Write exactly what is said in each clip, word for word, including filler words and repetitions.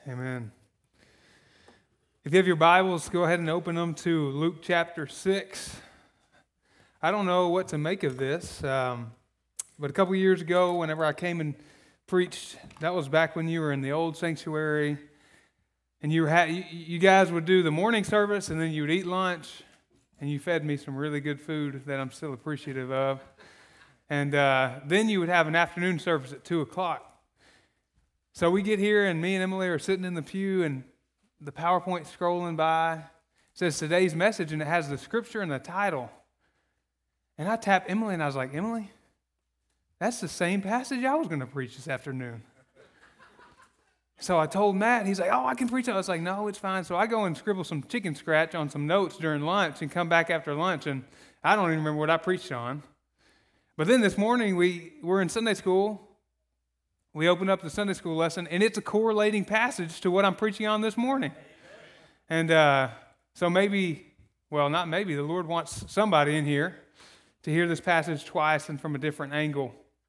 Amen. If you have your Bibles, go ahead and open them to Luke chapter six. I don't know what to make of this, um, but a couple years ago, whenever I came and preached, that was back when you were in the old sanctuary, and you, had, you, you guys would do the morning service, and then you would eat lunch, and you fed me some really good food that I'm still appreciative of. And uh, then you would have an afternoon service at two o'clock. So we get here, and me and Emily are sitting in the pew, and the PowerPoint scrolling by. It says today's message, and it has the scripture and the title. And I tapped Emily, and I was like, Emily, that's the same passage I was going to preach this afternoon. So I told Matt, and he's like, oh, I can preach it. I was like, no, it's fine. So I go and scribble some chicken scratch on some notes during lunch and come back after lunch, and I don't even remember what I preached on. But then this morning, we were in Sunday school. We opened up the Sunday school lesson, and it's a correlating passage to what I'm preaching on this morning. And uh, so maybe, well, not maybe, the Lord wants somebody in here to hear this passage twice and from a different angle.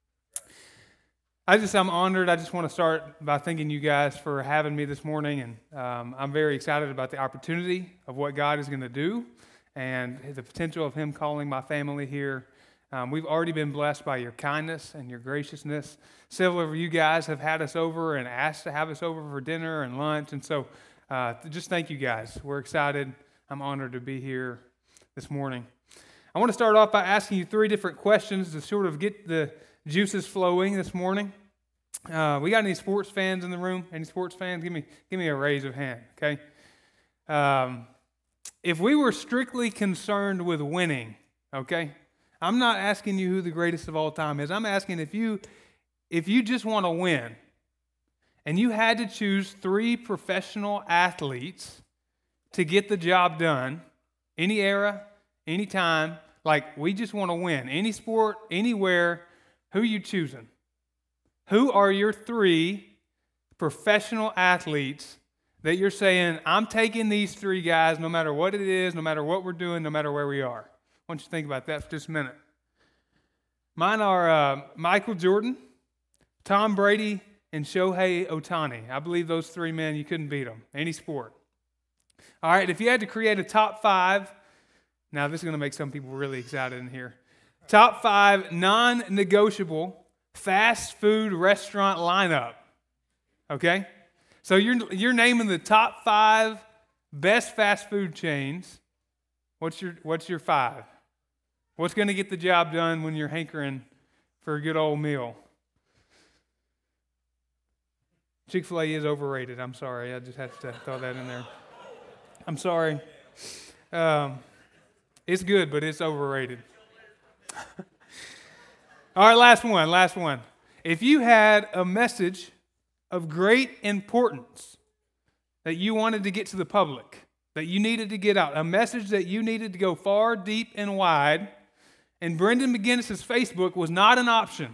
I just, I'm honored. I just want to start by thanking you guys for having me this morning, and um, I'm very excited about the opportunity of what God is going to do and the potential of Him calling my family here. Um, we've already been blessed by your kindness and your graciousness. Several of you guys have had us over and asked to have us over for dinner and lunch, and so uh, just thank you guys. We're excited. I'm honored to be here this morning. I want to start off by asking you three different questions to sort of get the juices flowing this morning. Uh, we got any sports fans in the room? Any sports fans? Give me, give me a raise of hand, okay? Um, if we were strictly concerned with winning, okay? I'm not asking you who the greatest of all time is. I'm asking if you if you just want to win and you had to choose three professional athletes to get the job done, any era, any time, like we just want to win, any sport, anywhere, who are you choosing? Who are your three professional athletes that you're saying, I'm taking these three guys no matter what it is, no matter what we're doing, no matter where we are? I want you to think about that for just a minute. Mine are uh, Michael Jordan, Tom Brady, and Shohei Ohtani. I believe those three men, you couldn't beat them, any sport. All right, if you had to create a top five, now this is going to make some people really excited in here. Top five non-negotiable fast food restaurant lineup, okay? So you're, you're naming the top five best fast food chains. What's your, what's your five? What's going to get the job done when you're hankering for a good old meal? Chick-fil-A is overrated. I'm sorry. I just had to throw that in there. I'm sorry. Um, it's good, but it's overrated. All right, last one, last one. If you had a message of great importance that you wanted to get to the public, that you needed to get out, a message that you needed to go far, deep, and wide, and Brendan McGinnis's Facebook was not an option.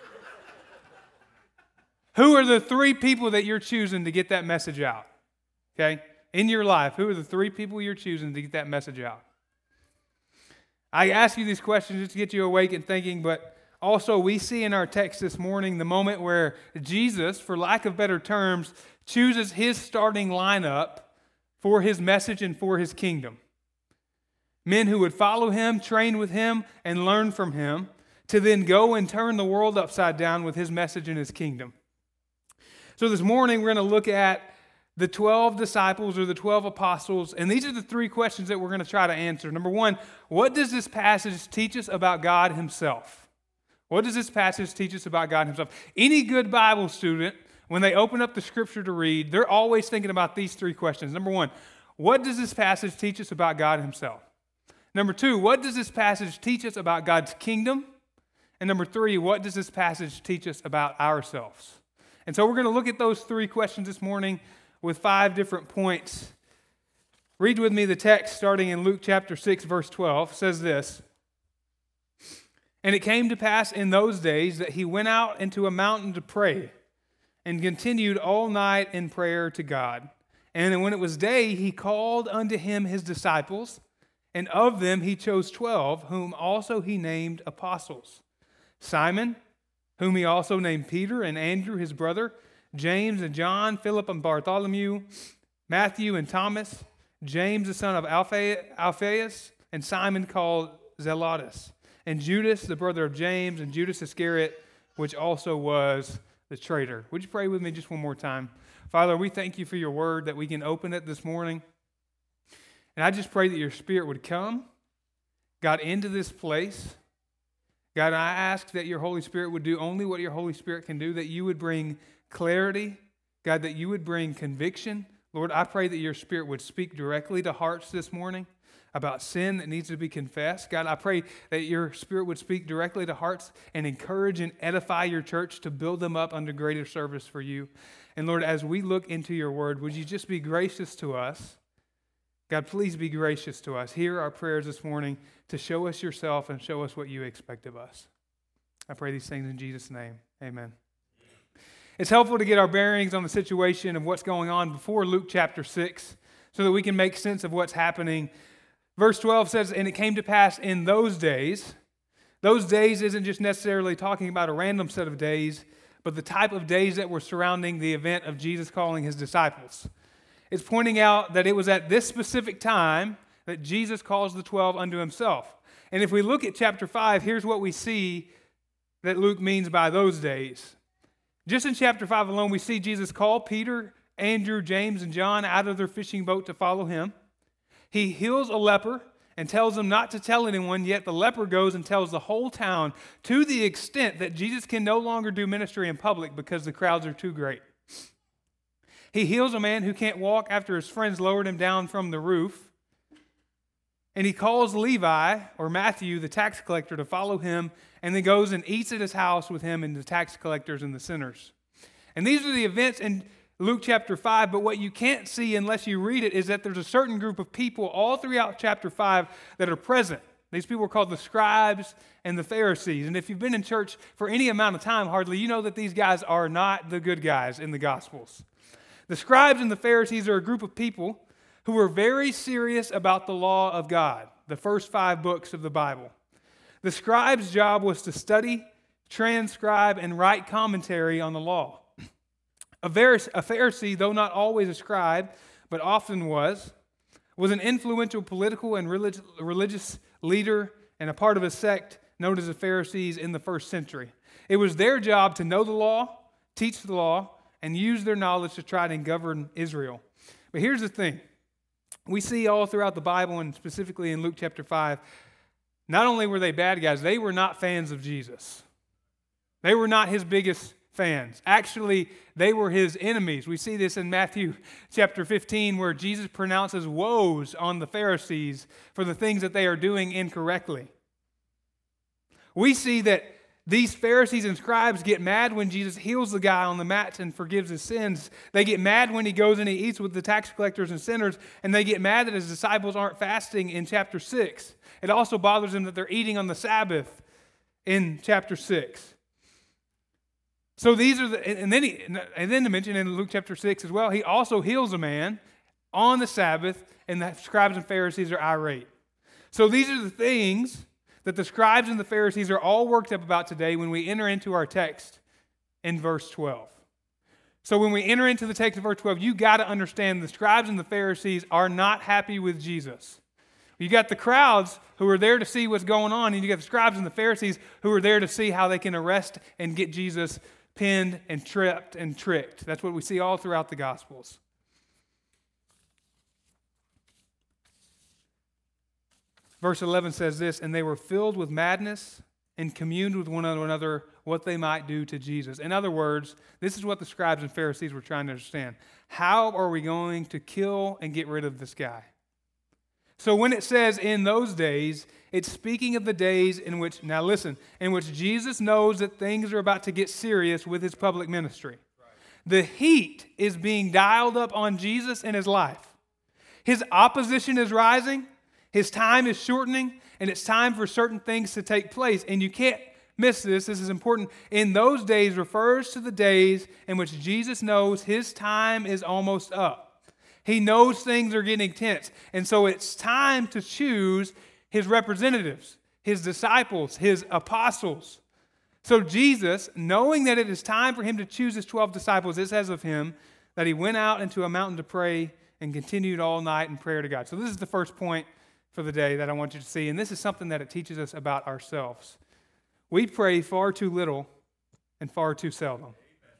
Who are the three people that you're choosing to get that message out? Okay? In your life, who are the three people you're choosing to get that message out? I ask you these questions just to get you awake and thinking, but also we see in our text this morning the moment where Jesus, for lack of better terms, chooses his starting lineup for his message and for his kingdom. Men who would follow him, train with him, and learn from him to then go and turn the world upside down with his message and his kingdom. So this morning we're going to look at the twelve disciples or the twelve apostles, and these are the three questions that we're going to try to answer. Number one, what does this passage teach us about God himself? What does this passage teach us about God himself? Any good Bible student, when they open up the scripture to read, they're always thinking about these three questions. Number one, what does this passage teach us about God himself? Number two, what does this passage teach us about God's kingdom? And number three, what does this passage teach us about ourselves? And so we're going to look at those three questions this morning with five different points. Read with me the text starting in Luke chapter six, verse twelve. It says this, "And it came to pass in those days that he went out into a mountain to pray, and continued all night in prayer to God. And when it was day, he called unto him his disciples, and of them he chose twelve, whom also he named apostles. Simon, whom he also named Peter, and Andrew his brother, James and John, Philip and Bartholomew, Matthew and Thomas, James the son of Alpha- Alphaeus, and Simon called Zelotes, and Judas, the brother of James, and Judas Iscariot, which also was the traitor. Would you pray with me just one more time? Father, we thank you for your word, that we can open it this morning. And I just pray that your Spirit would come, God, into this place. God, I ask that your Holy Spirit would do only what your Holy Spirit can do, that you would bring clarity, God, that you would bring conviction. Lord, I pray that your Spirit would speak directly to hearts this morning about sin that needs to be confessed. God, I pray that your Spirit would speak directly to hearts and encourage and edify your church to build them up under greater service for you. And Lord, as we look into your word, would you just be gracious to us? God, please be gracious to us. Hear our prayers this morning to show us yourself and show us what you expect of us. I pray these things in Jesus' name. Amen. It's helpful to get our bearings on the situation of what's going on before Luke chapter six so that we can make sense of what's happening. Verse twelve says, and it came to pass in those days. Those days isn't just necessarily talking about a random set of days, but the type of days that were surrounding the event of Jesus calling his disciples. It's pointing out that it was at this specific time that Jesus calls the twelve unto himself. And if we look at chapter five, here's what we see that Luke means by those days. Just in chapter five alone, we see Jesus call Peter, Andrew, James, and John out of their fishing boat to follow him. He heals a leper and tells them not to tell anyone, yet the leper goes and tells the whole town, to the extent that Jesus can no longer do ministry in public because the crowds are too great. He heals a man who can't walk after his friends lowered him down from the roof. And he calls Levi, or Matthew, the tax collector, to follow him, and then goes and eats at his house with him and the tax collectors and the sinners. And these are the events in Luke chapter five, but what you can't see unless you read it is that there's a certain group of people all throughout chapter five that are present. These people are called the scribes and the Pharisees. And if you've been in church for any amount of time, hardly, you know that these guys are not the good guys in the Gospels. The scribes and the Pharisees are a group of people who were very serious about the law of God, the first five books of the Bible. The scribe's job was to study, transcribe, and write commentary on the law. A Pharisee, though not always a scribe, but often was, was an influential political and religious leader and a part of a sect known as the Pharisees in the first century. It was their job to know the law, teach the law, and use their knowledge to try and govern Israel. But here's the thing. We see all throughout the Bible, and specifically in Luke chapter five, not only were they bad guys, they were not fans of Jesus. They were not his biggest fans. Actually, they were his enemies. We see this in Matthew chapter fifteen, where Jesus pronounces woes on the Pharisees for the things that they are doing incorrectly. We see that these Pharisees and scribes get mad when Jesus heals the guy on the mat and forgives his sins. They get mad when he goes and he eats with the tax collectors and sinners, and they get mad that his disciples aren't fasting in chapter six. It also bothers them that they're eating on the Sabbath in chapter six. So these are the, and then he, and then to mention in Luke chapter six as well, he also heals a man on the Sabbath, and the scribes and Pharisees are irate. So these are the things that the scribes and the Pharisees are all worked up about today when we enter into our text in verse twelve. So when we enter into the text of verse twelve, you got to understand the scribes and the Pharisees are not happy with Jesus. You got the crowds who are there to see what's going on, and you got the scribes and the Pharisees who are there to see how they can arrest and get Jesus pinned and tripped and tricked. That's what we see all throughout the Gospels. Verse eleven says this, and they were filled with madness and communed with one another what they might do to Jesus. In other words, this is what the scribes and Pharisees were trying to understand. How are we going to kill and get rid of this guy? So when it says in those days, it's speaking of the days in which, now listen, in which Jesus knows that things are about to get serious with his public ministry. Right. The heat is being dialed up on Jesus and his life. His opposition is rising. His time is shortening, and it's time for certain things to take place. And you can't miss this. This is important. In those days refers to the days in which Jesus knows his time is almost up. He knows things are getting tense. And so it's time to choose his representatives, his disciples, his apostles, So Jesus, knowing that it is time for him to choose his twelve disciples, it says of him that he went out into a mountain to pray and continued all night in prayer to God. So this is the first point for the day that I want you to see, and this is something that it teaches us about ourselves. We pray far too little and far too seldom.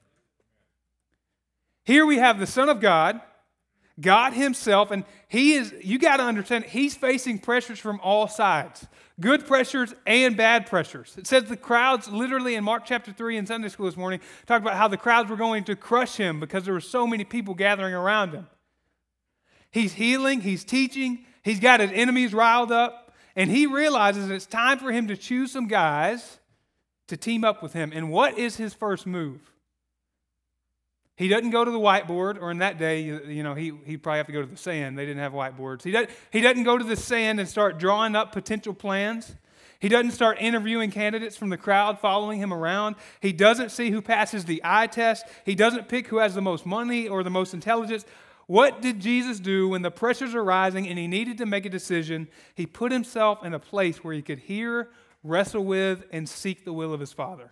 Here we have the Son of God, God himself, and he is, you got to understand, he's facing pressures from all sides. Good pressures and bad pressures. It says the crowds, literally in Mark chapter three in Sunday school this morning, talked about how the crowds were going to crush him because there were so many people gathering around him. He's healing, he's teaching, he's got his enemies riled up, and he realizes it's time for him to choose some guys to team up with him. And what is his first move? He doesn't go to the whiteboard, or in that day, you know, he, he'd probably have to go to the sand. They didn't have whiteboards. He doesn't, he doesn't go to the sand and start drawing up potential plans. He doesn't start interviewing candidates from the crowd following him around. He doesn't see who passes the eye test. He doesn't pick who has the most money or the most intelligence. What did Jesus do when the pressures are rising and he needed to make a decision? He put himself in a place where he could hear, wrestle with, and seek the will of his Father.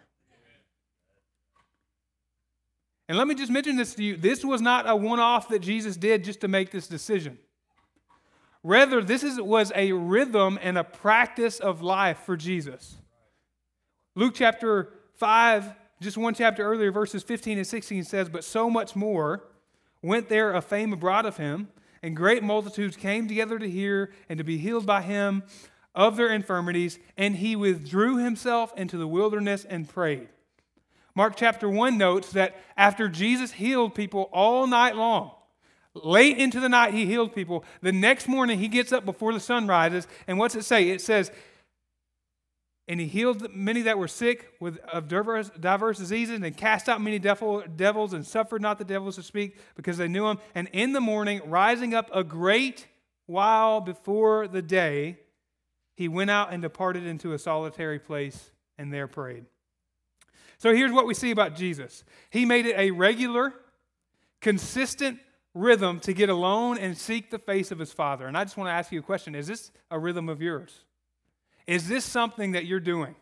And let me just mention this to you. This was not a one-off that Jesus did just to make this decision. Rather, this is, was a rhythm and a practice of life for Jesus. Luke chapter five, just one chapter earlier, verses fifteen and sixteen says, "But so much more went there a fame abroad of him, and great multitudes came together to hear and to be healed by him of their infirmities, and he withdrew himself into the wilderness and prayed." Mark chapter one notes that after Jesus healed people all night long, late into the night he healed people, the next morning he gets up before the sun rises, and what's it say? It says, "And he healed many that were sick with of diverse, diverse diseases, and cast out many devil, devils, and suffered not the devils to speak, because they knew him. And in the morning, rising up a great while before the day, he went out and departed into a solitary place, and there prayed." So here's what we see about Jesus. He made it a regular, consistent rhythm to get alone and seek the face of his Father. And I just want to ask you a question. Is this a rhythm of yours? Is this something that you're doing?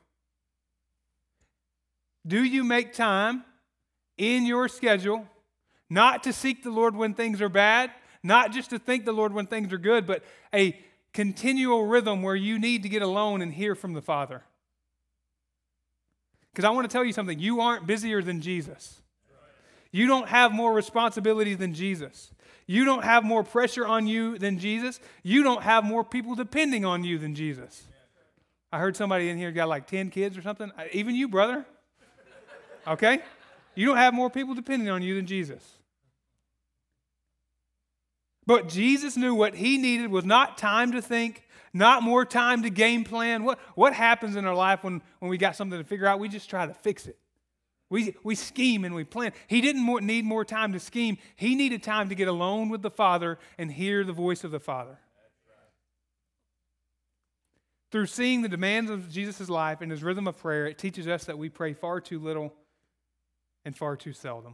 Do you make time in your schedule not to seek the Lord when things are bad, not just to thank the Lord when things are good, but a continual rhythm where you need to get alone and hear from the Father? Because I want to tell you something. You aren't busier than Jesus. You don't have more responsibility than Jesus. You don't have more pressure on you than Jesus. You don't have more people depending on you than Jesus. I heard somebody in here got like ten kids or something. Even you, brother. Okay? You don't have more people depending on you than Jesus. But Jesus knew what he needed was not time to think, not more time to game plan. What, what happens in our life when, when we got something to figure out? We just try to fix it. We, we scheme and we plan. He didn't more, need more time to scheme. He needed time to get alone with the Father and hear the voice of the Father. Through seeing the demands of Jesus' life and his rhythm of prayer, it teaches us that we pray far too little and far too seldom.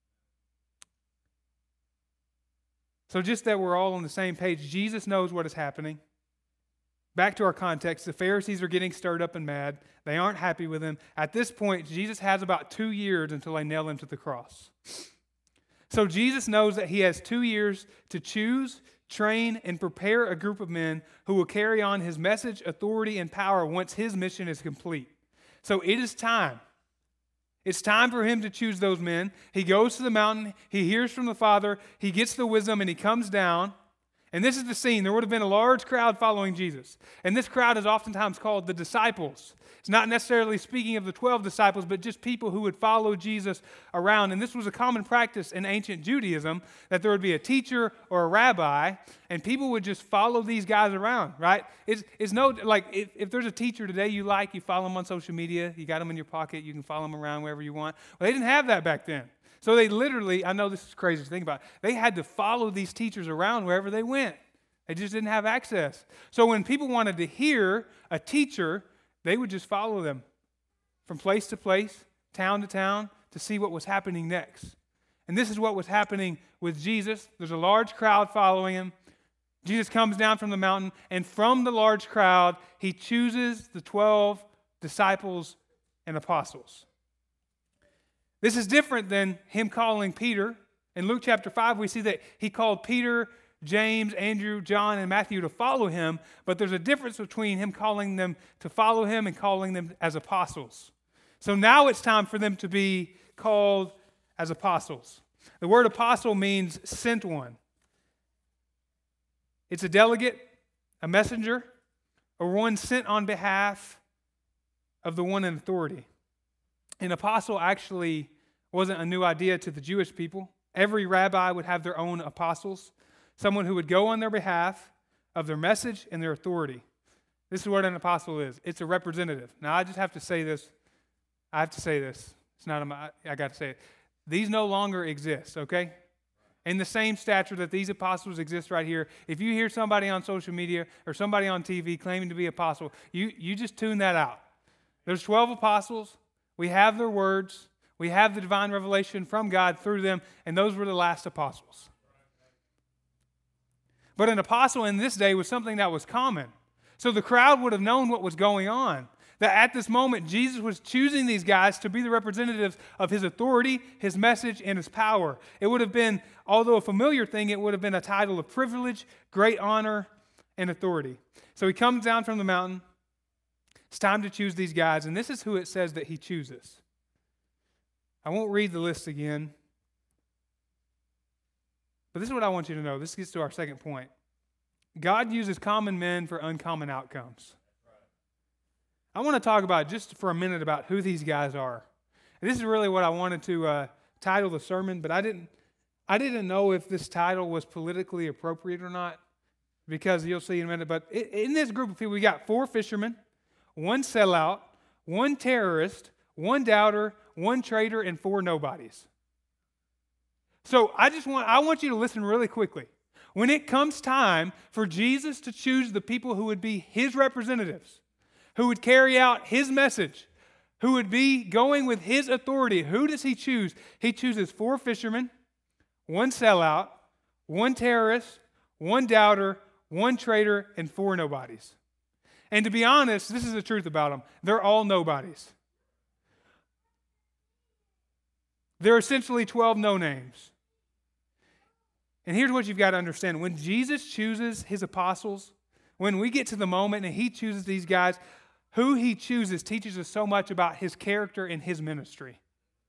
So just that we're all on the same page, Jesus knows what is happening. Back to our context, the Pharisees are getting stirred up and mad. They aren't happy with him. At this point, Jesus has about two years until they nail him to the cross. So Jesus knows that he has two years to choose, train, and prepare a group of men who will carry on his message, authority, and power once his mission is complete. So it is time. It's time for him to choose those men. He goes to the mountain, he hears from the Father, he gets the wisdom, and he comes down. And this is the scene. There would have been a large crowd following Jesus. And this crowd is oftentimes called the disciples. It's not necessarily speaking of the twelve disciples, but just people who would follow Jesus around. And this was a common practice in ancient Judaism, that there would be a teacher or a rabbi, and people would just follow these guys around, right? It's, it's no, like, if, if there's a teacher today you like, you follow them on social media, you got them in your pocket, you can follow them around wherever you want. Well, they didn't have that back then. So they literally, I know this is crazy to think about, they had to follow these teachers around wherever they went. They just didn't have access. So when people wanted to hear a teacher, they would just follow them from place to place, town to town, to see what was happening next. And this is what was happening with Jesus. There's a large crowd following him. Jesus comes down from the mountain, and from the large crowd, he chooses the twelve disciples and apostles. This is different than him calling Peter. In Luke chapter five, we see that he called Peter, James, Andrew, John, and Matthew to follow him, but there's a difference between him calling them to follow him and calling them as apostles. So now it's time for them to be called as apostles. The word apostle means sent one. It's a delegate, a messenger, or one sent on behalf of the one in authority. An apostle actually wasn't a new idea to the Jewish people. Every rabbi would have their own apostles, someone who would go on their behalf of their message and their authority. This is what an apostle is. It's a representative. Now, I just have to say this. I have to say this. It's not, a, I got to say it. These no longer exist, okay? In the same stature that these apostles exist right here, if you hear somebody on social media or somebody on T V claiming to be apostle, you, you just tune that out. There's twelve apostles. We have their words. We have the divine revelation from God through them, and those were the last apostles. But an apostle in this day was something that was common. So the crowd would have known what was going on. That at this moment, Jesus was choosing these guys to be the representatives of his authority, his message, and his power. It would have been, although a familiar thing, it would have been a title of privilege, great honor, and authority. So he comes down from the mountain. It's time to choose these guys, and this is who it says that he chooses. I won't read the list again, but this is what I want you to know. This gets to our second point. God uses common men for uncommon outcomes. I want to talk about just for a minute about who these guys are. And this is really what I wanted to uh, title the sermon, but I didn't I didn't know if this title was politically appropriate or not, because you'll see in a minute. But in this group of people, we got four fishermen, one sellout, one terrorist, one doubter, one traitor, and four nobodies. So I just want I want you to listen really quickly. When it comes time for Jesus to choose the people who would be his representatives, who would carry out his message, who would be going with his authority, who does he choose? He chooses four fishermen, one sellout, one terrorist, one doubter, one traitor, and four nobodies. And to be honest, this is the truth about them. They're all nobodies. They're essentially twelve no-names. And here's what you've got to understand. When Jesus chooses his apostles, when we get to the moment and he chooses these guys, who he chooses teaches us so much about his character and his ministry.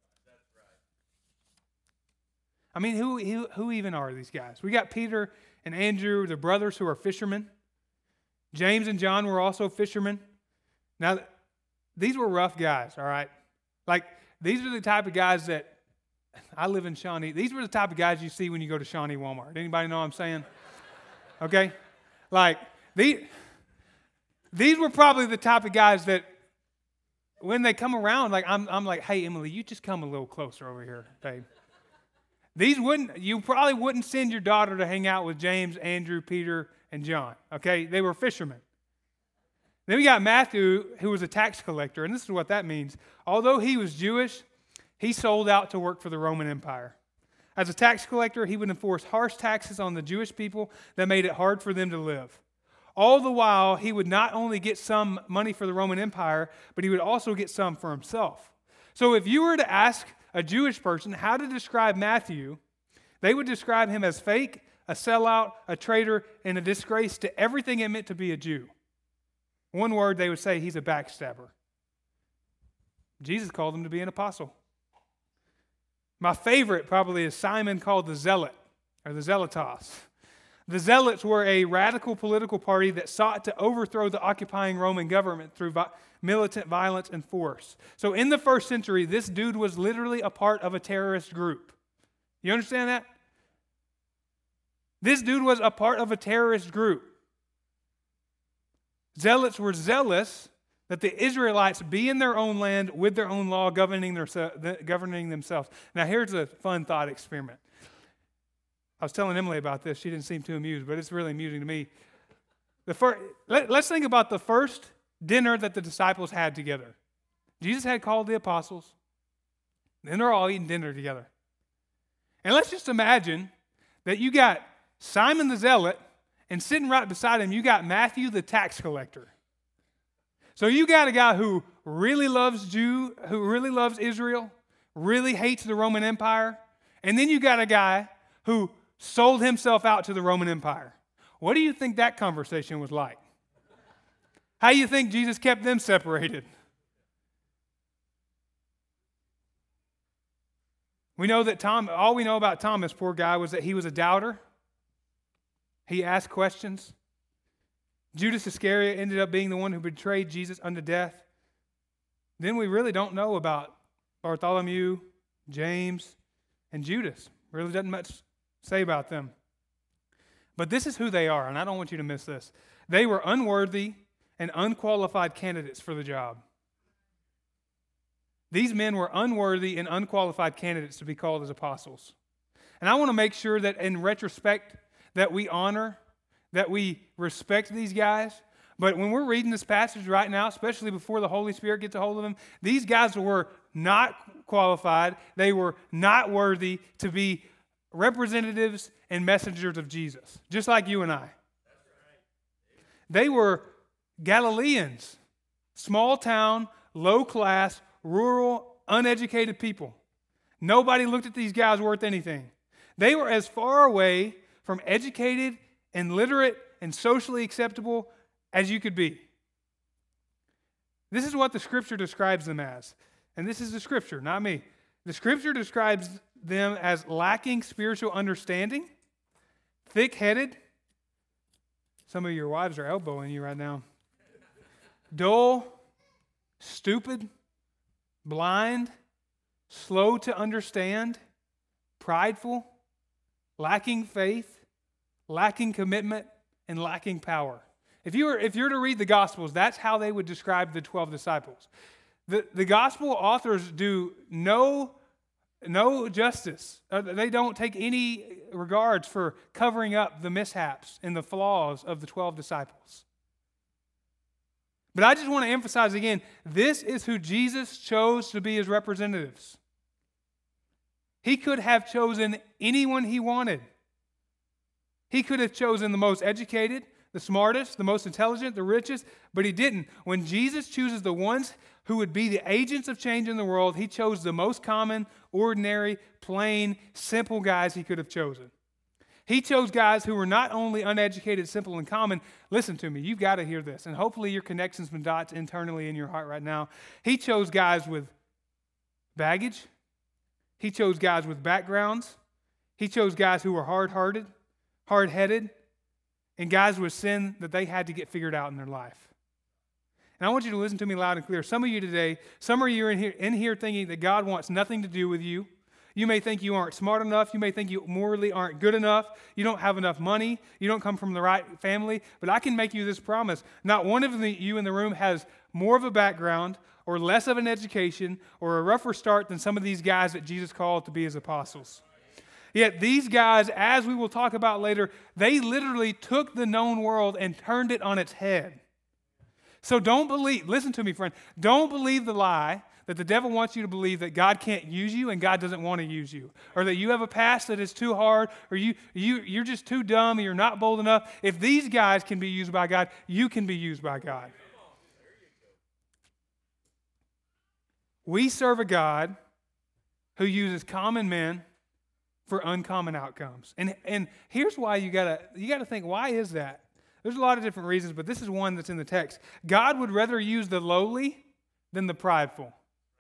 I mean, who, who, who even are these guys? We got Peter and Andrew, the brothers who are fishermen. James and John were also fishermen. Now, these were rough guys, all right? Like, these are the type of guys that, I live in Shawnee. These were the type of guys you see when you go to Shawnee Walmart. Anybody know what I'm saying? Okay? Like, these, these were probably the type of guys that when they come around, like, I'm, I'm like, hey, Emily, you just come a little closer over here, babe. These wouldn't, you probably wouldn't send your daughter to hang out with James, Andrew, Peter, and John, okay? They were fishermen. Then we got Matthew, who was a tax collector, and this is what that means. Although he was Jewish, he sold out to work for the Roman Empire. As a tax collector, he would enforce harsh taxes on the Jewish people that made it hard for them to live. All the while, he would not only get some money for the Roman Empire, but he would also get some for himself. So if you were to ask a Jewish person how to describe Matthew, they would describe him as fake, a sellout, a traitor, and a disgrace to everything it meant to be a Jew. One word, they would say he's a backstabber. Jesus called him to be an apostle. My favorite probably is Simon called the Zealot, or the Zealotos. The Zealots were a radical political party that sought to overthrow the occupying Roman government through vi- militant violence and force. So in the first century, this dude was literally a part of a terrorist group. You understand that? This dude was a part of a terrorist group. Zealots were zealous that the Israelites be in their own land with their own law governing, their, governing themselves. Now here's a fun thought experiment. I was telling Emily about this. She didn't seem too amused, but it's really amusing to me. The first, let, let's think about the first dinner that the disciples had together. Jesus had called the apostles. Then they're all eating dinner together. And let's just imagine that you got Simon the Zealot, and sitting right beside him, you got Matthew the tax collector. So you got a guy who really loves Jew, who really loves Israel, really hates the Roman Empire, and then you got a guy who sold himself out to the Roman Empire. What do you think that conversation was like? How do you think Jesus kept them separated? We know that Tom, all we know about Thomas, poor guy, was that he was a doubter. He asked questions. Judas Iscariot ended up being the one who betrayed Jesus unto death. Then we really don't know about Bartholomew, James, and Judas. Really doesn't much say about them. But this is who they are, and I don't want you to miss this. They were unworthy and unqualified candidates for the job. These men were unworthy and unqualified candidates to be called as apostles. And I want to make sure that in retrospect that we honor, that we respect these guys. But when we're reading this passage right now, especially before the Holy Spirit gets a hold of them, these guys were not qualified. They were not worthy to be representatives and messengers of Jesus, just like you and I. They were Galileans, small town, low class, rural, uneducated people. Nobody looked at these guys worth anything. They were as far away from educated and literate and socially acceptable as you could be. This is what the Scripture describes them as. And this is the Scripture, not me. The Scripture describes them as lacking spiritual understanding, thick-headed. Some of your wives are elbowing you right now. Dull, stupid, blind, slow to understand, prideful, lacking faith, lacking commitment, and lacking power. If you were, if you're to read the Gospels, that's how they would describe the twelve disciples. The, the Gospel authors do no, no justice. Uh, they don't take any regards for covering up the mishaps and the flaws of the twelve disciples. But I just want to emphasize again, this is who Jesus chose to be his representatives. He could have chosen anyone he wanted. He could have chosen the most educated, the smartest, the most intelligent, the richest, but he didn't. When Jesus chooses the ones who would be the agents of change in the world, he chose the most common, ordinary, plain, simple guys he could have chosen. He chose guys who were not only uneducated, simple, and common. Listen to me, you've got to hear this, and hopefully your connections and dots internally in your heart right now. He chose guys with baggage. He chose guys with backgrounds. He chose guys who were hard-hearted, hard-headed, and guys with sin that they had to get figured out in their life. And I want you to listen to me loud and clear. Some of you today, some of you are in here, in here thinking that God wants nothing to do with you. You may think you aren't smart enough. You may think you morally aren't good enough. You don't have enough money. You don't come from the right family. But I can make you this promise. Not one of the, you in the room has more of a background or less of an education or a rougher start than some of these guys that Jesus called to be his apostles. Yet these guys, as we will talk about later, they literally took the known world and turned it on its head. So don't believe, listen to me, friend, don't believe the lie that the devil wants you to believe that God can't use you and God doesn't want to use you, or that you have a past that is too hard, or you, you, you're just too dumb, or you're not bold enough. If these guys can be used by God, you can be used by God. We serve a God who uses common men for uncommon outcomes. And, and here's why you gotta, you gotta think, why is that? There's a lot of different reasons, but this is one that's in the text. God would rather use the lowly than the prideful.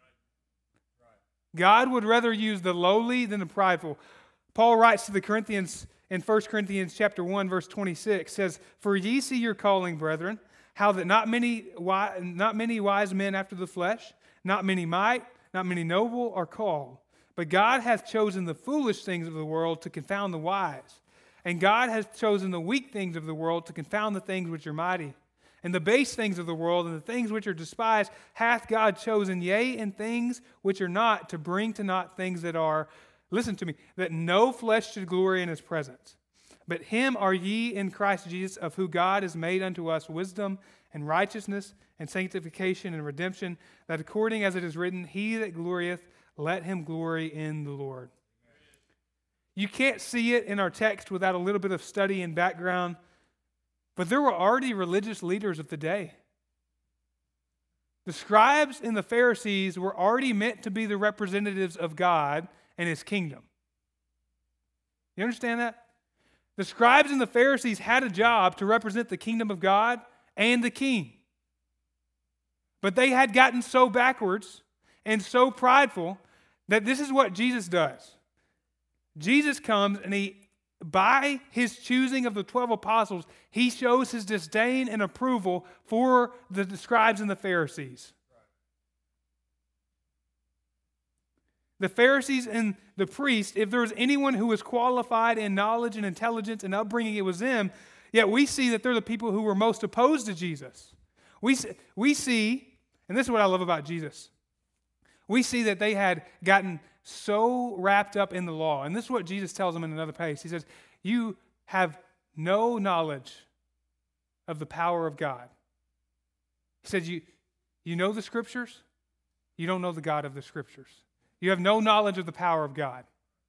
God would rather use the lowly than the prideful. Paul writes to the Corinthians in First Corinthians chapter one, verse twenty-six, says, "For ye see your calling, brethren, how that not many, not many wise men after the flesh, not many might, not many noble are called. But God hath chosen the foolish things of the world to confound the wise. And God hath chosen the weak things of the world to confound the things which are mighty. And the base things of the world and the things which are despised hath God chosen, yea, and things which are not, to bring to naught things that are." Listen to me. "That no flesh should glory in his presence. But him are ye in Christ Jesus, of who God is made unto us wisdom and righteousness and sanctification and redemption, that according as it is written, he that glorieth, let him glory in the Lord." You can't see it in our text without a little bit of study and background, but there were already religious leaders of the day. The scribes and the Pharisees were already meant to be the representatives of God and His kingdom. You understand that? The scribes and the Pharisees had a job to represent the kingdom of God and the king. But they had gotten so backwards and so prideful that this is what Jesus does. Jesus comes and He, by His choosing of the twelve apostles, He shows His disdain and approval for the scribes and the Pharisees. The Pharisees and the priests, if there was anyone who was qualified in knowledge and intelligence and upbringing, it was them. Yet we see that they're the people who were most opposed to Jesus. We, we see, and this is what I love about Jesus, we see that they had gotten so wrapped up in the law. And this is what Jesus tells them in another place. He says, you have no knowledge of the power of God. He says, you, you know the Scriptures, you don't know the God of the Scriptures. You have no knowledge of the power of God.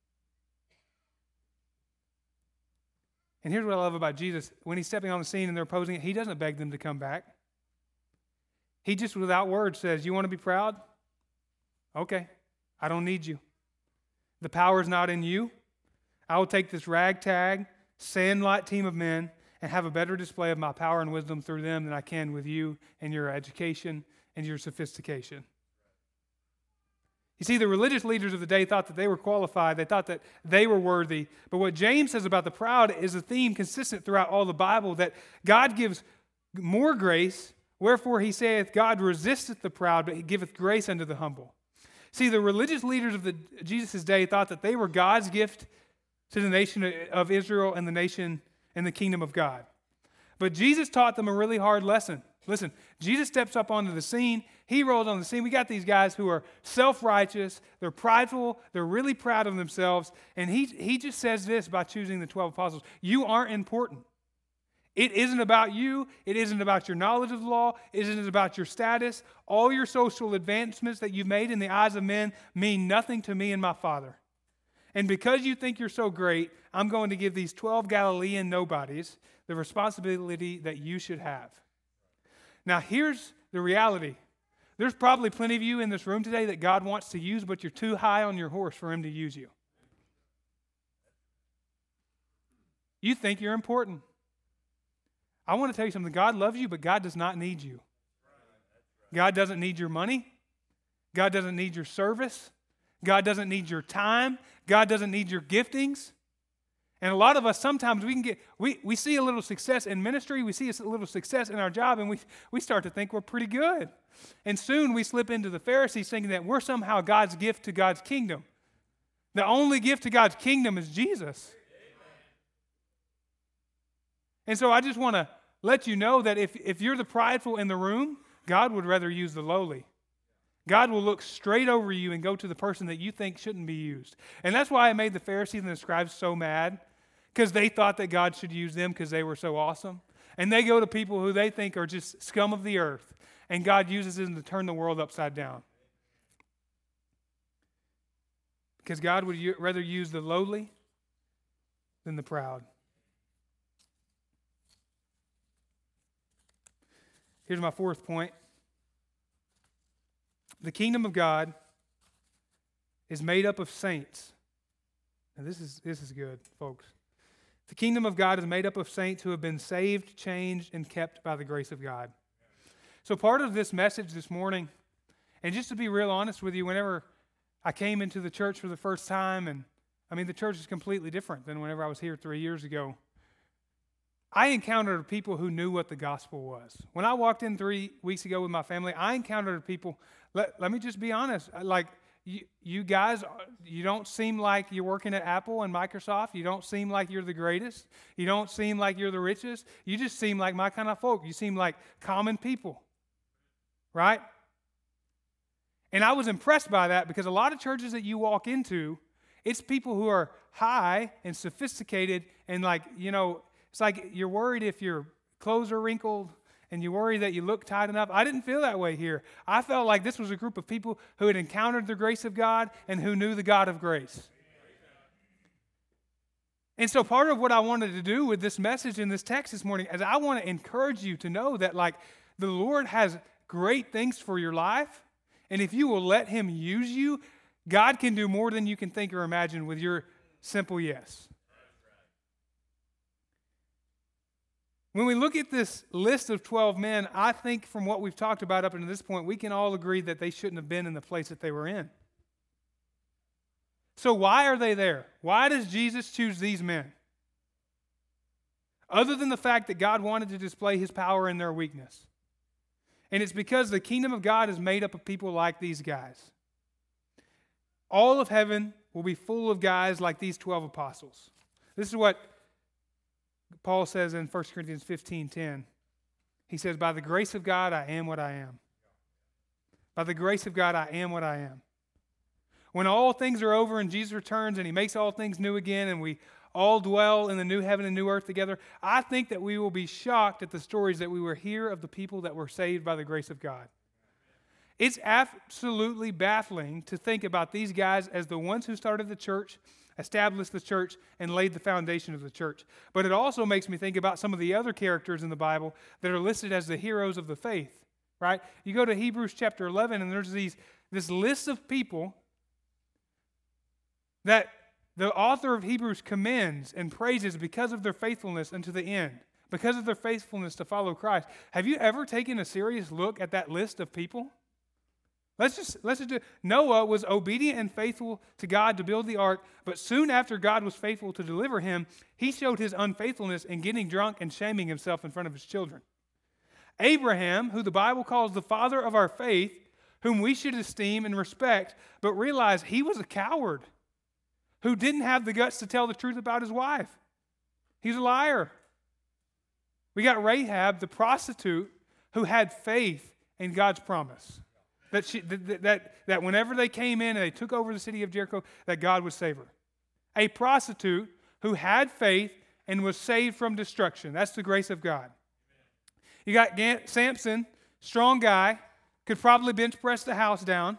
And here's what I love about Jesus. When He's stepping on the scene and they're opposing it, He doesn't beg them to come back. He just, without words, says, you want to be proud? Okay, I don't need you. The power is not in you. I will take this ragtag, sand-like team of men and have a better display of my power and wisdom through them than I can with you and your education and your sophistication. You see, the religious leaders of the day thought that they were qualified. They thought that they were worthy. But what James says about the proud is a theme consistent throughout all the Bible, that God gives more grace, wherefore He saith, God resisteth the proud, but He giveth grace unto the humble. See, the religious leaders of the, Jesus' day thought that they were God's gift to the nation of Israel and the nation and the kingdom of God. But Jesus taught them a really hard lesson. Listen, Jesus steps up onto the scene. He rolls on the scene. We got these guys who are self-righteous. They're prideful. They're really proud of themselves. And he, he just says this by choosing the twelve apostles. You aren't important. It isn't about you. It isn't about your knowledge of the law. It isn't about your status. All your social advancements that you've made in the eyes of men mean nothing to me and my Father. And because you think you're so great, I'm going to give these twelve Galilean nobodies the responsibility that you should have. Now, here's the reality. There's probably plenty of you in this room today that God wants to use, but you're too high on your horse for Him to use you. You think you're important. I want to tell you something. God loves you, but God does not need you. God doesn't need your money. God doesn't need your service. God doesn't need your time. God doesn't need your giftings. And a lot of us, sometimes we can get, we, we see a little success in ministry, we see a little success in our job, and we, we start to think we're pretty good. And soon we slip into the Pharisees thinking that we're somehow God's gift to God's kingdom. The only gift to God's kingdom is Jesus. And so I just want to let you know that if, if you're the prideful in the room, God would rather use the lowly. God will look straight over you and go to the person that you think shouldn't be used. And that's why I made the Pharisees and the scribes so mad, because they thought that God should use them because they were so awesome. And they go to people who they think are just scum of the earth, and God uses them to turn the world upside down. Because God would u- rather use the lowly than the proud. Here's my fourth point. The kingdom of God is made up of saints. Now this is this is good, folks. The kingdom of God is made up of saints who have been saved, changed, and kept by the grace of God. So part of this message this morning, and just to be real honest with you, whenever I came into the church for the first time, and I mean the church is completely different than whenever I was here three years ago, I encountered people who knew what the gospel was. When I walked in three weeks ago with my family, I encountered people, let, let me just be honest, like you, you guys, you don't seem like you're working at Apple and Microsoft. You don't seem like you're the greatest. You don't seem like you're the richest. You just seem like my kind of folk. You seem like common people, right? And I was impressed by that because a lot of churches that you walk into, it's people who are high and sophisticated and like, you know, it's like you're worried if your clothes are wrinkled and you worry that you look tight enough. I didn't feel that way here. I felt like this was a group of people who had encountered the grace of God and who knew the God of grace. And so part of what I wanted to do with this message in this text this morning is I want to encourage you to know that like the Lord has great things for your life, and if you will let him use you, God can do more than you can think or imagine with your simple yes. When we look at this list of twelve men, I think from what we've talked about up until this point, we can all agree that they shouldn't have been in the place that they were in. So why are they there? Why does Jesus choose these men? Other than the fact that God wanted to display his power in their weakness. And it's because the kingdom of God is made up of people like these guys. All of heaven will be full of guys like these twelve apostles. This is what Paul says in First Corinthians fifteen ten. He says, by the grace of God, I am what I am. By the grace of God, I am what I am. When all things are over and Jesus returns and he makes all things new again and we all dwell in the new heaven and new earth together, I think that we will be shocked at the stories that we will hear of the people that were saved by the grace of God. It's absolutely baffling to think about these guys as the ones who started the church, established the church, and laid the foundation of the church. But it also makes me think about some of the other characters in the Bible that are listed as the heroes of the faith, right? You go to Hebrews chapter eleven, and there's these this list of people that the author of Hebrews commends and praises because of their faithfulness unto the end, because of their faithfulness to follow Christ. Have you ever taken a serious look at that list of people? Let's just, let's just do Noah was obedient and faithful to God to build the ark, but soon after God was faithful to deliver him, he showed his unfaithfulness in getting drunk and shaming himself in front of his children. Abraham, who the Bible calls the father of our faith, whom we should esteem and respect, but realize he was a coward who didn't have the guts to tell the truth about his wife. He's a liar. We got Rahab, the prostitute, who had faith in God's promise. That, she, that, that, that whenever they came in and they took over the city of Jericho, that God would save her. A prostitute who had faith and was saved from destruction. That's the grace of God. You got Samson, strong guy, could probably bench press the house down.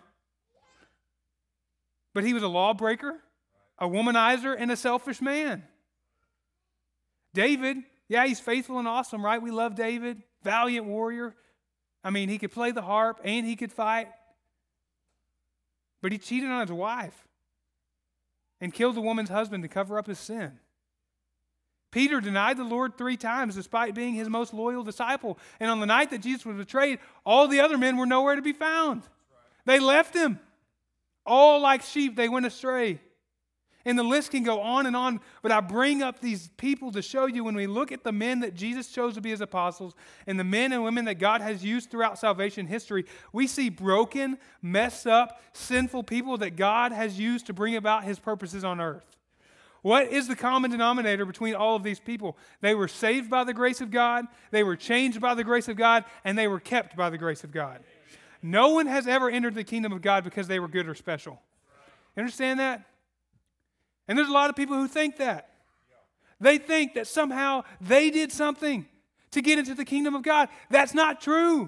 But he was a lawbreaker, a womanizer, and a selfish man. David, yeah, he's faithful and awesome, right? We love David, valiant warrior. I mean, he could play the harp and he could fight. But he cheated on his wife and killed the woman's husband to cover up his sin. Peter denied the Lord three times despite being his most loyal disciple. And on the night that Jesus was betrayed, all the other men were nowhere to be found. They left him. All like sheep, they went astray. And the list can go on and on, but I bring up these people to show you when we look at the men that Jesus chose to be his apostles and the men and women that God has used throughout salvation history, we see broken, messed up, sinful people that God has used to bring about his purposes on earth. What is the common denominator between all of these people? They were saved by the grace of God, they were changed by the grace of God, and they were kept by the grace of God. No one has ever entered the kingdom of God because they were good or special. You understand that? And there's a lot of people who think that. They think that somehow they did something to get into the kingdom of God. That's not true.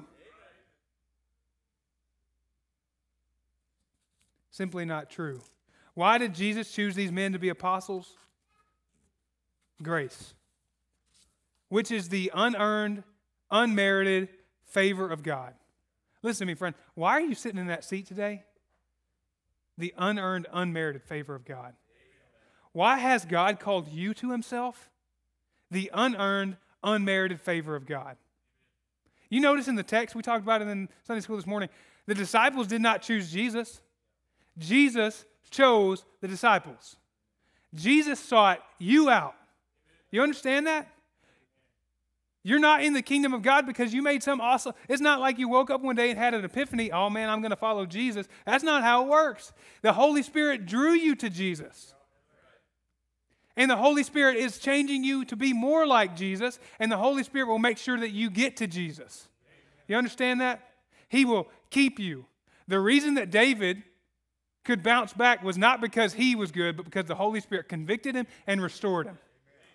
Simply not true. Why did Jesus choose these men to be apostles? Grace, which is the unearned, unmerited favor of God. Listen to me, friend. Why are you sitting in that seat today? The unearned, unmerited favor of God. Why has God called you to himself? The unearned, unmerited favor of God. You notice in the text, we talked about it in Sunday school this morning, the disciples did not choose Jesus. Jesus chose the disciples. Jesus sought you out. You understand that? You're not in the kingdom of God because you made some awesome... It's not like you woke up one day and had an epiphany, oh man, I'm going to follow Jesus. That's not how it works. The Holy Spirit drew you to Jesus. And the Holy Spirit is changing you to be more like Jesus, and the Holy Spirit will make sure that you get to Jesus. You understand that? He will keep you. The reason that David could bounce back was not because he was good, but because the Holy Spirit convicted him and restored him.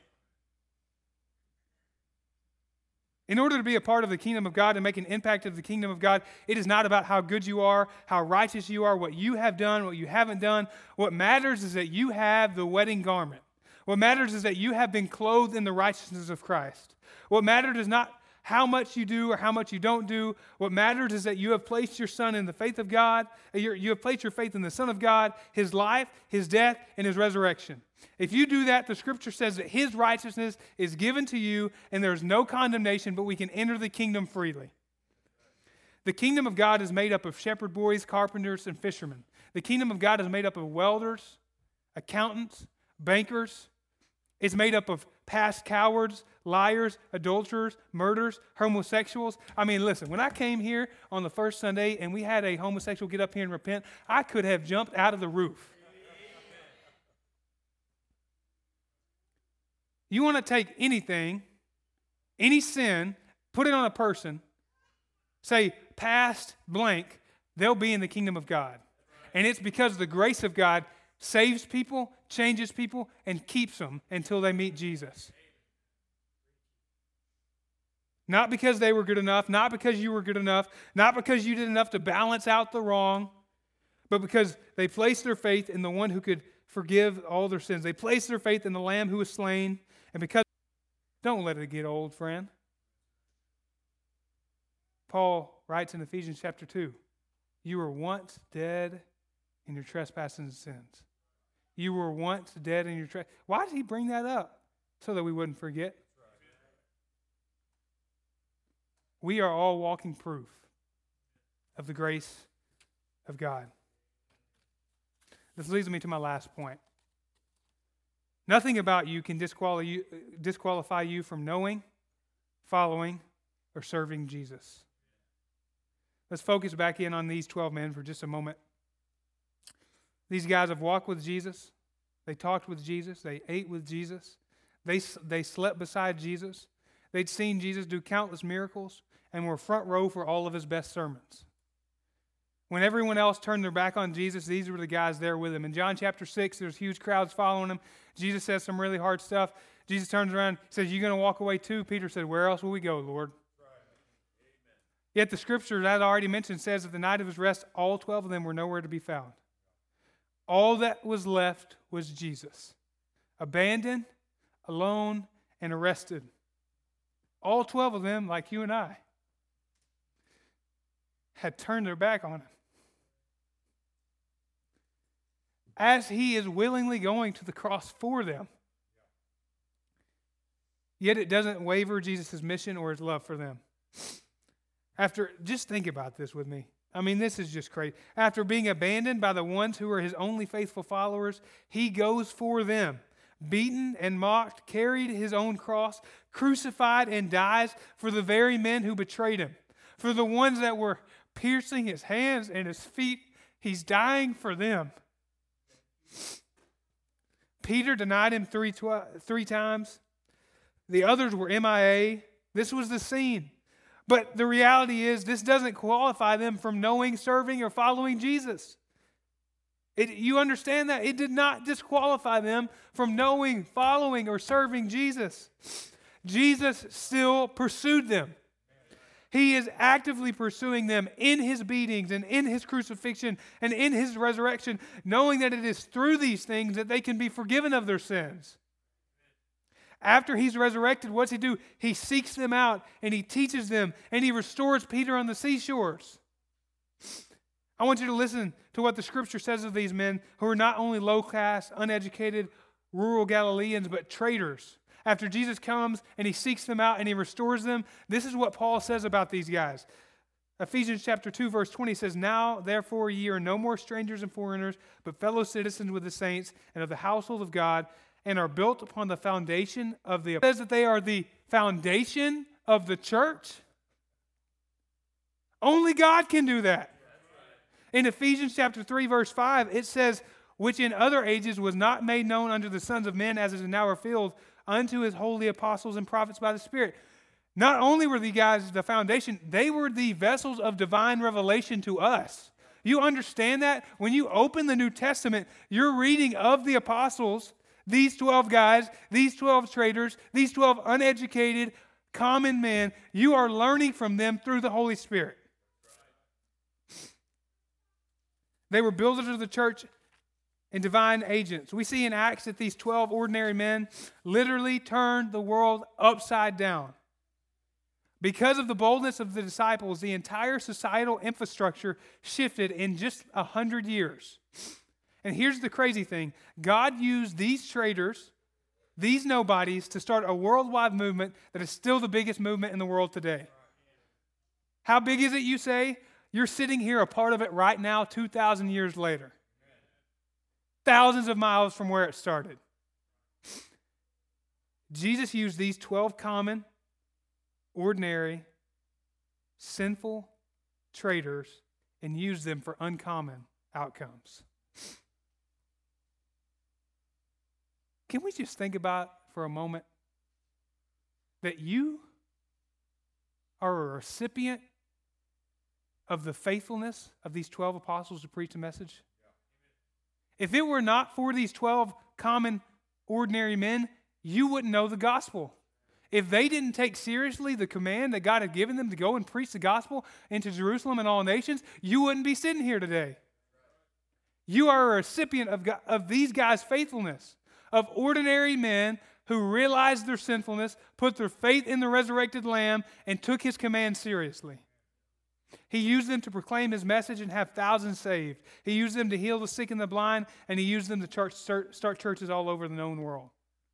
In order to be a part of the kingdom of God and make an impact of the kingdom of God, it is not about how good you are, how righteous you are, what you have done, what you haven't done. What matters is that you have the wedding garment. What matters is that you have been clothed in the righteousness of Christ. What matters is not how much you do or how much you don't do. What matters is that you have placed your son in the faith of God. You have placed your faith in the Son of God, his life, his death, and his resurrection. If you do that, the scripture says that his righteousness is given to you and there's no condemnation, but we can enter the kingdom freely. The kingdom of God is made up of shepherd boys, carpenters, and fishermen. The kingdom of God is made up of welders, accountants, bankers. It's made up of past cowards, liars, adulterers, murderers, homosexuals. I mean, listen, when I came here on the first Sunday and we had a homosexual get up here and repent, I could have jumped out of the roof. You want to take anything, any sin, put it on a person, say past blank, they'll be in the kingdom of God. And it's because the grace of God saves people, changes people, and keeps them until they meet Jesus. Not because they were good enough, not because you were good enough, not because you did enough to balance out the wrong, but because they placed their faith in the one who could forgive all their sins. They placed their faith in the Lamb who was slain. And because, don't let it get old, friend. Paul writes in Ephesians chapter two, you were once dead in your trespasses and sins. You were once dead in your trespasses. Why did he bring that up? So that we wouldn't forget. We are all walking proof of the grace of God. This leads me to my last point. Nothing about you can disqualify you, disqualify you from knowing, following, or serving Jesus. Let's focus back in on these twelve men for just a moment. These guys have walked with Jesus. They talked with Jesus. They ate with Jesus. They, they slept beside Jesus. They'd seen Jesus do countless miracles and were front row for all of his best sermons. When everyone else turned their back on Jesus, these were the guys there with him. In John chapter six, there's huge crowds following him. Jesus says some really hard stuff. Jesus turns around, says, you going to walk away too? Peter said, where else will we go, Lord? Right. Yet the scripture, as I already mentioned, says that the night of his rest, all twelve of them were nowhere to be found. All that was left was Jesus, abandoned, alone, and arrested. All twelve of them, like you and I, had turned their back on him. As he is willingly going to the cross for them. Yet it doesn't waver Jesus' mission or his love for them. After, just think about this with me. I mean, this is just crazy. After being abandoned by the ones who are his only faithful followers, he goes for them. Beaten and mocked, carried his own cross, crucified and dies for the very men who betrayed him. For the ones that were piercing his hands and his feet, he's dying for them. Peter denied him three, twi- three times. The others were M I A. This was the scene. But the reality is, this doesn't qualify them from knowing, serving, or following Jesus. It, you understand that? It did not disqualify them from knowing, following, or serving Jesus. Jesus still pursued them. He is actively pursuing them in his beatings and in his crucifixion and in his resurrection, knowing that it is through these things that they can be forgiven of their sins. After he's resurrected, what's he do? He seeks them out and he teaches them and he restores Peter on the seashores. I want you to listen to what the scripture says of these men who are not only low-class, uneducated, rural Galileans, but traitors. After Jesus comes and he seeks them out and he restores them, this is what Paul says about these guys. Ephesians chapter two, verse twenty says, now, therefore, ye are no more strangers and foreigners, but fellow citizens with the saints and of the household of God, and are built upon the foundation of the... It says that they are the foundation of the church. Only God can do that. In Ephesians chapter three, verse five, it says, which in other ages was not made known unto the sons of men, as is now revealed unto his holy apostles and prophets by the Spirit. Not only were the guys the foundation, they were the vessels of divine revelation to us. You understand that? When you open the New Testament, you're reading of the apostles, these twelve guys, these twelve traders, these twelve uneducated, common men. You are learning from them through the Holy Spirit. They were builders of the church and divine agents. We see in Acts that these twelve ordinary men literally turned the world upside down Because of the boldness of the disciples, the entire societal infrastructure shifted in just a hundred years. And here's the crazy thing. God used these traders, these nobodies, to start a worldwide movement that is still the biggest movement in the world today. How big is it, you say? You're sitting here a part of it right now, two thousand years later. Thousands of miles from where it started. Jesus used these twelve common, ordinary, sinful traders and used them for uncommon outcomes. Can we just think about for a moment that you are a recipient of the faithfulness of these twelve apostles to preach the message? If it were not for these twelve common, ordinary men, you wouldn't know the gospel. If they didn't take seriously the command that God had given them to go and preach the gospel into Jerusalem and all nations, you wouldn't be sitting here today. You are a recipient of, God, of these guys' faithfulness, of ordinary men who realized their sinfulness, put their faith in the resurrected Lamb, and took His command seriously. He used them to proclaim His message and have thousands saved. He used them to heal the sick and the blind, and He used them to church, start churches all over the known world.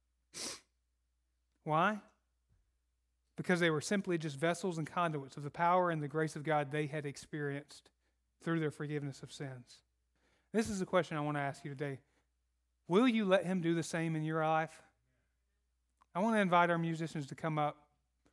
Why? Because they were simply just vessels and conduits of the power and the grace of God they had experienced through their forgiveness of sins. This is the question I want to ask you today. Will you let Him do the same in your life? I want to invite our musicians to come up.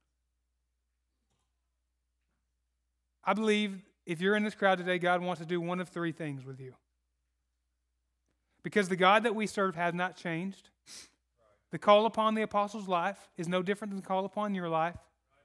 I believe if you're in this crowd today, God wants to do one of three things with you. Because the God that we serve has not changed. The call upon the apostles' life is no different than the call upon your life.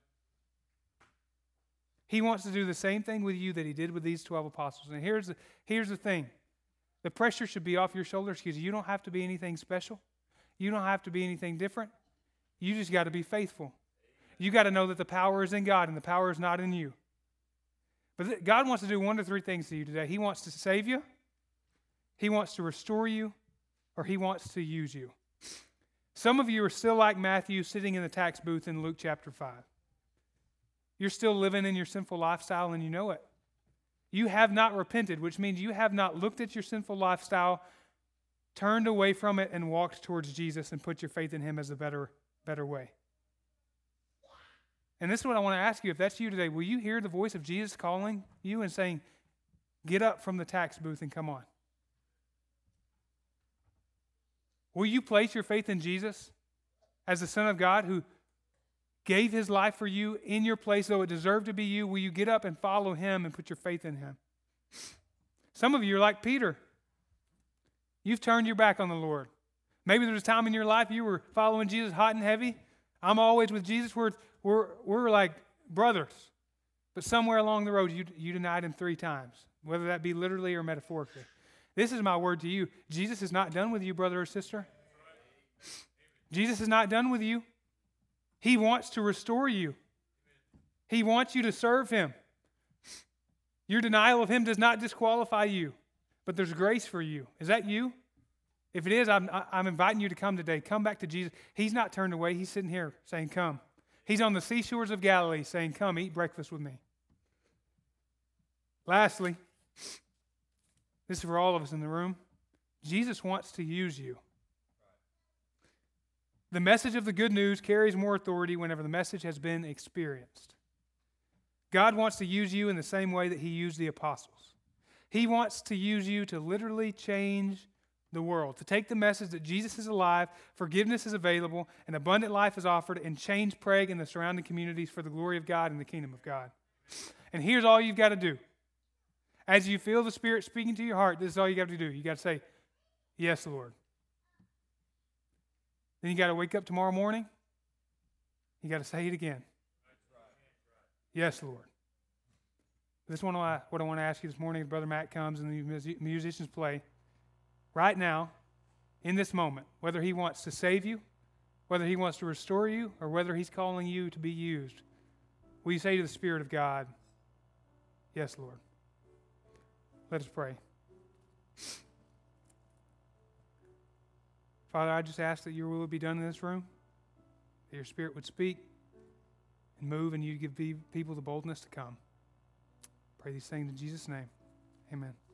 He wants to do the same thing with you that He did with these twelve apostles. And here's the, here's the thing. The pressure should be off your shoulders because you don't have to be anything special. You don't have to be anything different. You just got to be faithful. You got to know that the power is in God and the power is not in you. But God wants to do one of three things to you today. He wants to save you, He wants to restore you, or He wants to use you. Some of you are still like Matthew sitting in the tax booth in Luke chapter five. You're still living in your sinful lifestyle and you know it. You have not repented, which means you have not looked at your sinful lifestyle, turned away from it, and walked towards Jesus and put your faith in Him as the better, better way. And this is what I want to ask you. If that's you today, will you hear the voice of Jesus calling you and saying, get up from the tax booth and come on? Will you place your faith in Jesus as the Son of God who gave His life for you in your place, though it deserved to be you? Will you get up and follow Him and put your faith in Him? Some of you are like Peter. You've turned your back on the Lord. Maybe there was a time in your life you were following Jesus hot and heavy. I'm always with Jesus. We're, we're, we're like brothers. But somewhere along the road, you, you denied Him three times, whether that be literally or metaphorically. This is my word to you. Jesus is not done with you, brother or sister. Jesus is not done with you. He wants to restore you. He wants you to serve Him. Your denial of Him does not disqualify you, but there's grace for you. Is that you? If it is, I'm, I'm inviting you to come today. Come back to Jesus. He's not turned away. He's sitting here saying, come. He's on the seashores of Galilee saying, come, eat breakfast with me. Lastly, this is for all of us in the room. Jesus wants to use you. The message of the good news carries more authority whenever the message has been experienced. God wants to use you in the same way that He used the apostles. He wants to use you to literally change the world, to take the message that Jesus is alive, forgiveness is available, and abundant life is offered, and change Prague and the surrounding communities for the glory of God and the kingdom of God. And here's all you've got to do. As you feel the Spirit speaking to your heart, this is all you got to do. You got to say, yes, Lord. Then you got to wake up tomorrow morning. You got to say it again. Yes, Lord. This is what I, what I want to ask you this morning as Brother Matt comes and the musicians play. Right now, in this moment, whether He wants to save you, whether He wants to restore you, or whether He's calling you to be used, will you say to the Spirit of God, yes, Lord. Let us pray. Father, I just ask that your will would be done in this room, that your Spirit would speak, and move, and you give people the boldness to come. Pray these things in Jesus' name. Amen.